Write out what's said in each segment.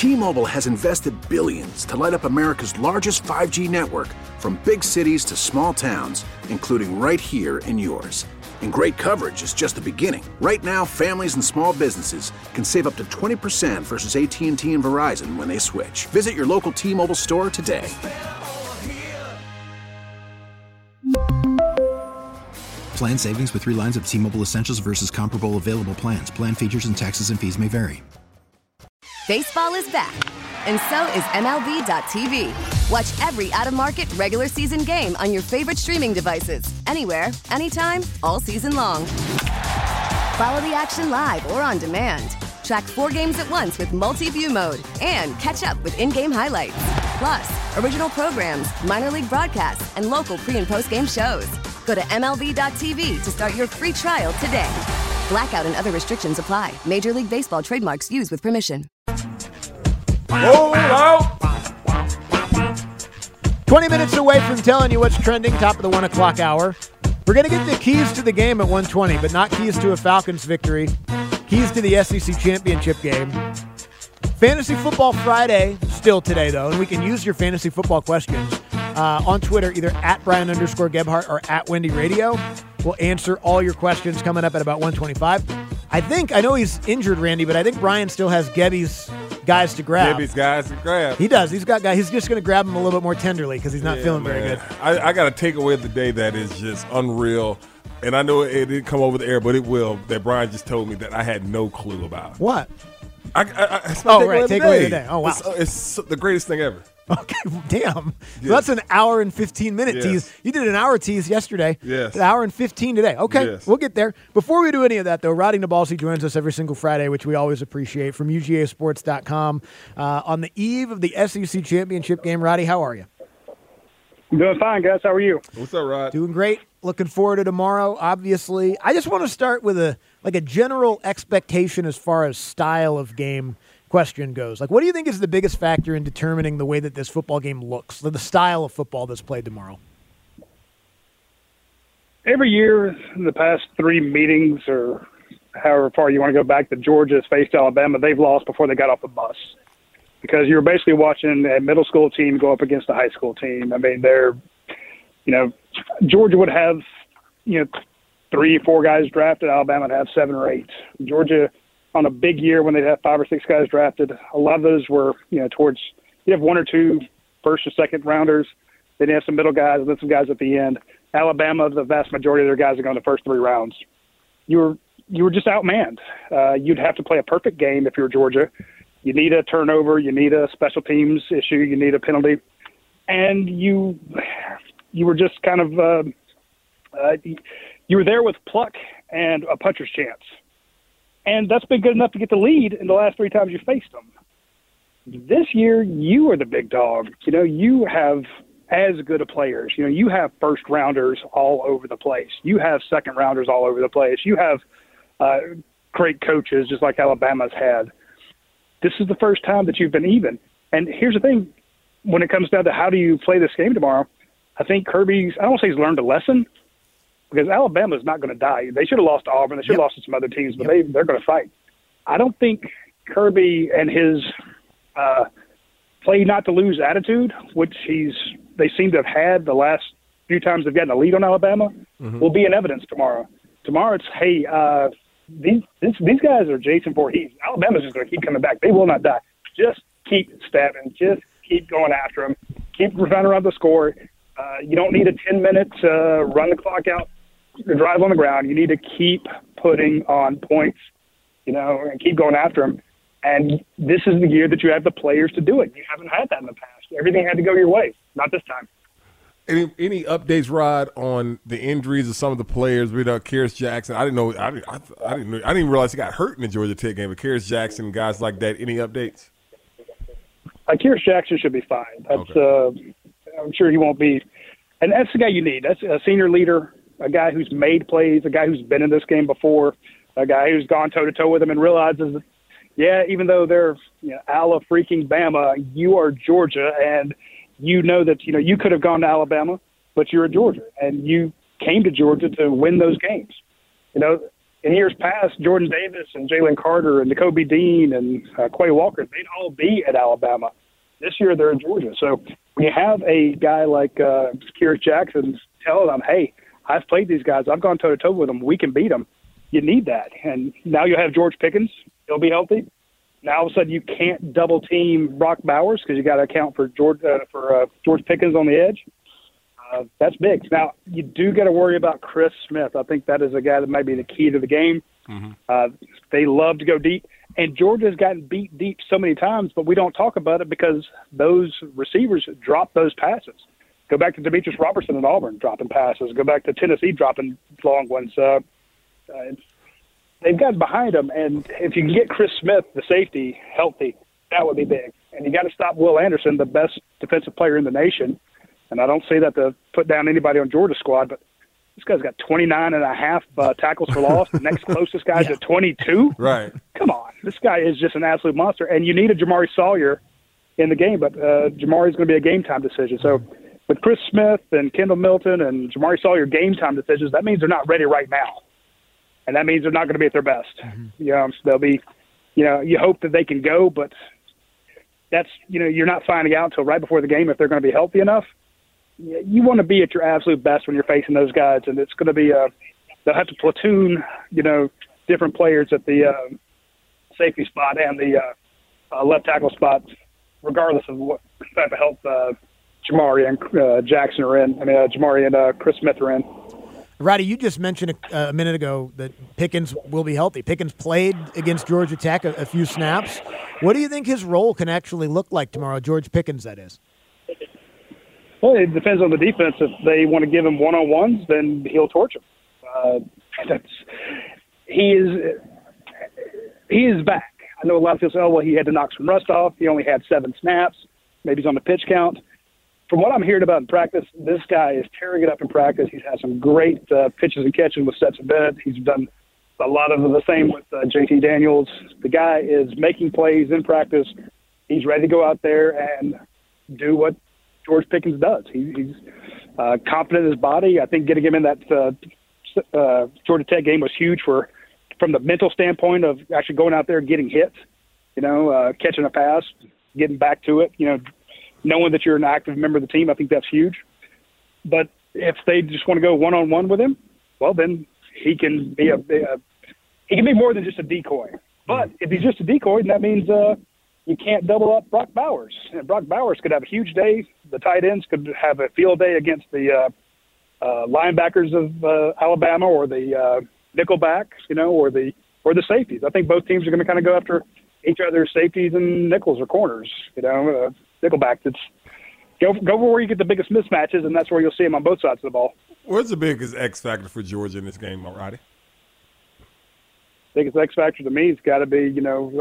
T-Mobile has invested billions to light up America's largest 5G network, from big cities to small towns, including right here in yours. And great coverage is just the beginning. Right now, families and small businesses can save up to 20% versus AT&T and Verizon when they switch. Visit your local T-Mobile store today. Plan savings with 3 lines of T-Mobile Essentials versus comparable available plans. Plan features and taxes and fees may vary. Baseball is back, and so is MLB.tv. Watch every out-of-market regular season game on your favorite streaming devices, anywhere, anytime, all season long. Follow the action live or on demand. Track 4 games at once with multi-view mode and catch up with in-game highlights. Plus, original programs, minor league broadcasts, and local pre- and post-game shows. Go to MLB.tv to start your free trial today. Blackout and other restrictions apply. Major League Baseball trademarks used with permission. Roll out. 20 minutes away from telling you what's trending, top of the 1 o'clock hour. We're going to get the keys to the game at 1:20, but not keys to a Falcons victory. Keys to the SEC championship game. Fantasy Football Friday still today, though, and we can use your fantasy football questions on Twitter, either at Brian_Gebhardt or at Wendy Radio. We'll answer all your questions coming up at about 1:25. I know he's injured, Randy, but I think Brian still has Gebby's guys to grab. Gebby's guys to grab. He does. He's got guys. He's just going to grab them a little bit more tenderly because he's not feeling very good. I got a takeaway of the day that is just unreal. And I know it didn't come over the air, but it will. That Brian just told me that I had no clue about. What? Takeaway of the day. Oh, wow. It's the greatest thing ever. Okay, damn. Yes. So that's an hour and 15-minute tease. You did an hour tease yesterday. Yes. An hour and 15 today. Okay, yes. We'll get there. Before we do any of that, though, Roddy Nabalsi joins us every single Friday, which we always appreciate, from UGAsports.com. On the eve of the SEC championship game, Roddy, how are you? I'm doing fine, guys. How are you? What's up, Rod? Doing great. Looking forward to tomorrow, obviously. I just want to start with a general expectation as far as style of game question goes. What do you think is the biggest factor in determining the way that this football game looks, the style of football that's played tomorrow? Every year in the past 3 meetings, or however far you want to go back, that Georgia has faced Alabama, they've lost before they got off the bus. Because you're basically watching a middle school team go up against a high school team. I mean, Georgia would have, 3 or 4 guys drafted. Alabama would have 7 or 8. Georgia, on a big year when they'd have 5 or 6 guys drafted, a lot of those were, towards, you have 1 or 2 first or second rounders. Then you have some middle guys and then some guys at the end. Alabama, the vast majority of their guys are going the first 3 rounds. You were just outmanned. You'd have to play a perfect game if you're Georgia. You need a turnover. You need a special teams issue. You need a penalty. And you were just kind of you were there with pluck and a puncher's chance. And that's been good enough to get the lead in the last 3 times you faced them. This year, you are the big dog. You have as good a players. You have first rounders all over the place. You have second rounders all over the place. You have great coaches, just like Alabama's had. This is the first time that you've been even. And here's the thing, when it comes down to how do you play this game tomorrow, I think Kirby's, I don't want to say he's learned a lesson, because Alabama's not going to die. They should have lost to Auburn. They should have lost to some other teams, but they're going to fight. I don't think Kirby and his play not to lose attitude, which they seem to have had the last few times they've gotten a lead on Alabama, will be in evidence tomorrow. Tomorrow it's, hey, these guys are Jason Voorhees. Alabama's just going to keep coming back. They will not die. Just keep stabbing. Just keep going after them. Keep running around the score. You don't need a 10-minute run the clock out, drive on the ground. You need to keep putting on points, and keep going after them. And this is the year that you have the players to do it. You haven't had that in the past. Everything had to go your way. Not this time. Any updates, Rod, on the injuries of some of the players? We know Kearis Jackson. I didn't realize he got hurt in the Georgia Tech game. But Kearis Jackson, guys like that. Any updates? Kearis Jackson should be fine. I'm sure he won't be. And that's the guy you need. That's a senior leader, a guy who's made plays, a guy who's been in this game before, a guy who's gone toe-to-toe with him and realizes that, even though they're a la freaking Bama, you are Georgia, and you know that you could have gone to Alabama, but you're at Georgia, and you came to Georgia to win those games. in years past, Jordan Davis and Jalen Carter and Nakobe Dean and Quay Walker, they'd all be at Alabama. This year they're in Georgia. So when you have a guy like Kearis Jackson telling them, hey, I've played these guys, I've gone toe-to-toe with them, we can beat them, you need that. And now you'll have George Pickens. He'll be healthy. Now all of a sudden you can't double-team Brock Bowers because you got to account for George Pickens on the edge. That's big. Now, you do got to worry about Chris Smith. I think that is a guy that might be the key to the game. They love to go deep. And Georgia's gotten beat deep so many times, but we don't talk about it because those receivers drop those passes. Go back to Demetrius Robertson at Auburn dropping passes. Go back to Tennessee dropping long ones. They've got behind them, and if you can get Chris Smith, the safety, healthy, that would be big. And you got to stop Will Anderson, the best defensive player in the nation. And I don't say that to put down anybody on Georgia's squad, but this guy's got 29.5 tackles for loss. The next closest guy's at 22. Right. Come on. This guy is just an absolute monster. And you need a Jamari Sawyer in the game, but Jamari's going to be a game-time decision. So with Chris Smith and Kendall Milton and Jamari Sawyer game-time decisions, that means they're not ready right now. And that means they're not going to be at their best. They'll be, you hope that they can go, but that's, you're not finding out until right before the game if they're going to be healthy enough. You want to be at your absolute best when you're facing those guys, and it's going to be they'll have to platoon, different players at the safety spot and the left tackle spot, regardless of what type of help Jamari and Jackson are in. Jamari and Chris Smith are in. Roddy, you just mentioned a minute ago that Pickens will be healthy. Pickens played against Georgia Tech a few snaps. What do you think his role can actually look like tomorrow, George Pickens, that is? Well, it depends on the defense. If they want to give him one-on-ones, then he'll torch him. He is back. I know a lot of people say, oh, well, he had to knock some rust off. He only had 7 snaps. Maybe he's on the pitch count. From what I'm hearing about in practice, this guy is tearing it up in practice. He's had some great pitches and catches with Stetson Bennett. He's done a lot of the same with JT Daniels. The guy is making plays in practice. He's ready to go out there and do what George Pickens does. He's confident in his body. I think getting him in that Georgia Tech game was huge from the mental standpoint of actually going out there and getting hit, catching a pass, getting back to it, knowing that you're an active member of the team. I think that's huge. But if they just want to go one-on-one with him, well, then he can be he can be more than just a decoy. But if he's just a decoy, then that means you can't double up Brock Bowers. And Brock Bowers could have a huge day. The tight ends could have a field day against the linebackers of Alabama or the nickelbacks, or the safeties. I think both teams are going to kind of go after each other's safeties and nickels or corners. Nickelback. It's go where you get the biggest mismatches, and that's where you'll see them on both sides of the ball. What's the biggest X factor for Georgia in this game, Roddy? Biggest X factor to me has got to be,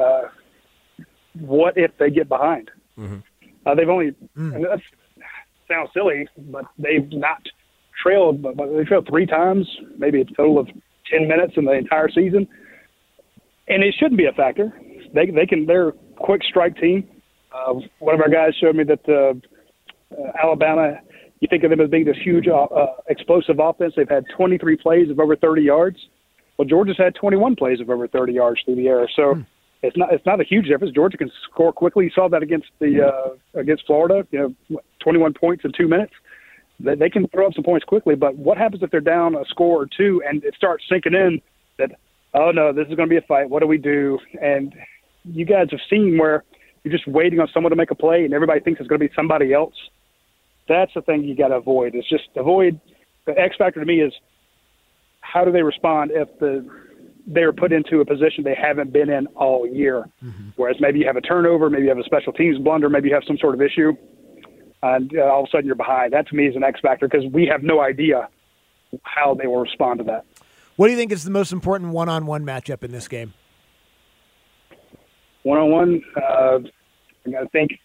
what if they get behind? They've only, and that sounds silly, but they've not trailed, but they trailed 3 times, maybe a total of 10 minutes in the entire season. And it shouldn't be a factor. They're a quick strike team. One of our guys showed me that Alabama, you think of them as being this huge explosive offense. They've had 23 plays of over 30 yards. Well, Georgia's had 21 plays of over 30 yards through the air. So it's not a huge difference. Georgia can score quickly. You saw that against Florida, 21 points in 2 minutes. They can throw up some points quickly, but what happens if they're down a score or 2 and it starts sinking in that, oh, no, this is going to be a fight. What do we do? And you guys have seen where you're just waiting on someone to make a play and everybody thinks it's going to be somebody else. That's the thing you got to avoid. It's just avoid – the X factor to me is how do they respond if they're put into a position they haven't been in all year, whereas maybe you have a turnover, maybe you have a special teams blunder, maybe you have some sort of issue, and all of a sudden you're behind. That to me is an X factor because we have no idea how they will respond to that. What do you think is the most important one-on-one matchup in this game? One-on-one, I got to think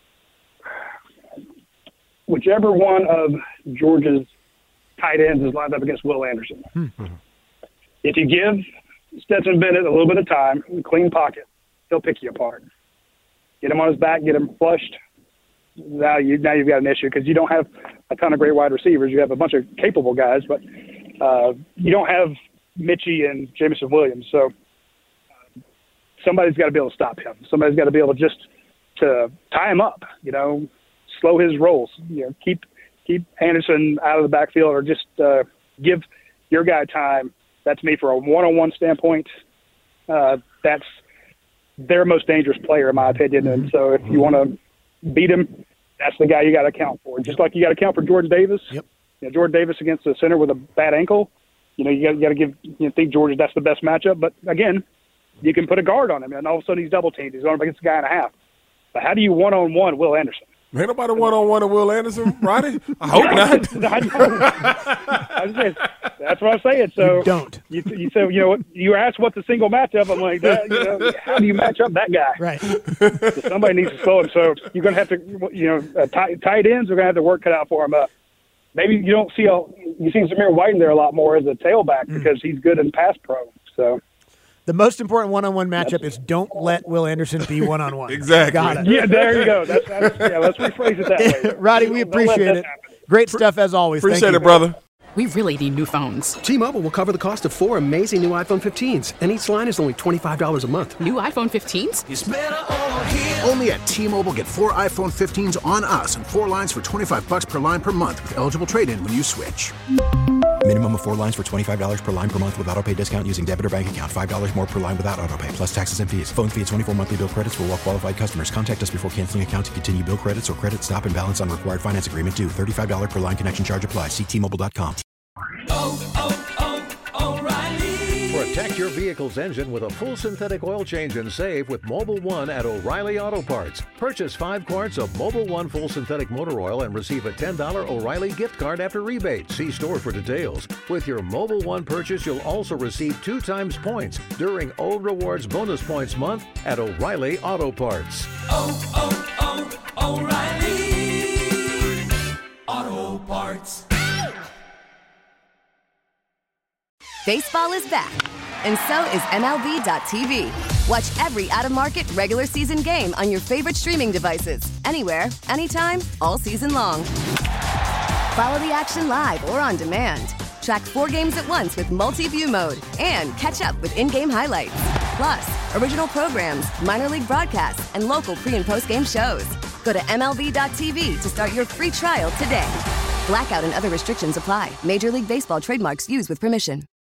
whichever one of Georgia's tight ends is lined up against Will Anderson. If you give Stetson Bennett a little bit of time, clean pocket, he'll pick you apart. Get him on his back, get him flushed. Now you've got an issue because you don't have a ton of great wide receivers. You have a bunch of capable guys, but you don't have Mitchie and Jameson Williams. So somebody's got to be able to stop him. Somebody's got to be able just to tie him up, slow his rolls, keep Anderson out of the backfield, or just give your guy time. That's me for a one-on-one standpoint. That's their most dangerous player, in my opinion. And so if you want to beat him, that's the guy you got to account for. Just like you got to account for Jordan Davis. Yep. Jordan Davis against a center with a bad ankle. You got to think Georgia, that's the best matchup. But again, you can put a guard on him, and all of a sudden he's double teamed. He's going up against a guy and a half. But how do you one-on-one Will Anderson? Ain't nobody one-on-one of Will Anderson, Roddy? I hope not. I know. That's what I'm saying. So you don't. You said, you asked what's a single matchup. I'm like, how do you match up that guy? Right. So somebody needs to slow him. So you're going to have to, tight ends are going to have to work cut out for him. Maybe you don't see you see Zamir White in there a lot more as a tailback because he's good in pass pro. So. The most important one-on-one matchup is don't let Will Anderson be one-on-one. Exactly. Got it. Yeah, there you go. Let's rephrase it that way. Roddy, we appreciate it. Great stuff as always. Appreciate Thank you, it, brother. We really need new phones. T-Mobile will cover the cost of 4 amazing new iPhone 15s, and each line is only $25 a month. New iPhone 15s? It's better over here. Only at T-Mobile, get 4 iPhone 15s on us and 4 lines for $25 per line per month with eligible trade-in when you switch. Minimum of 4 lines for $25 per line per month with autopay discount using debit or bank account. $5 more per line without autopay, plus taxes and fees. Phone fee at 24 monthly bill credits for well-qualified customers. Contact us before canceling account to continue bill credits or credit stop and balance on required finance agreement due. $35 per line connection charge applies. See T-Mobile.com. O'Reilly. Protect your vehicle's engine with a full synthetic oil change and save with Mobil 1 at O'Reilly Auto Parts. Purchase 5 quarts of Mobil 1 full synthetic motor oil and receive a $10 O'Reilly gift card after rebate. See store for details. With your Mobil 1 purchase, you'll also receive 2 times points during Old Rewards Bonus Points Month at O'Reilly Auto Parts. O'Reilly Auto Parts. Baseball is back, and so is MLB.tv. Watch every out-of-market, regular season game on your favorite streaming devices, anywhere, anytime, all season long. Follow the action live or on demand. Track 4 games at once with multi-view mode and catch up with in-game highlights. Plus, original programs, minor league broadcasts, and local pre- and post-game shows. Go to MLB.tv to start your free trial today. Blackout and other restrictions apply. Major League Baseball trademarks used with permission.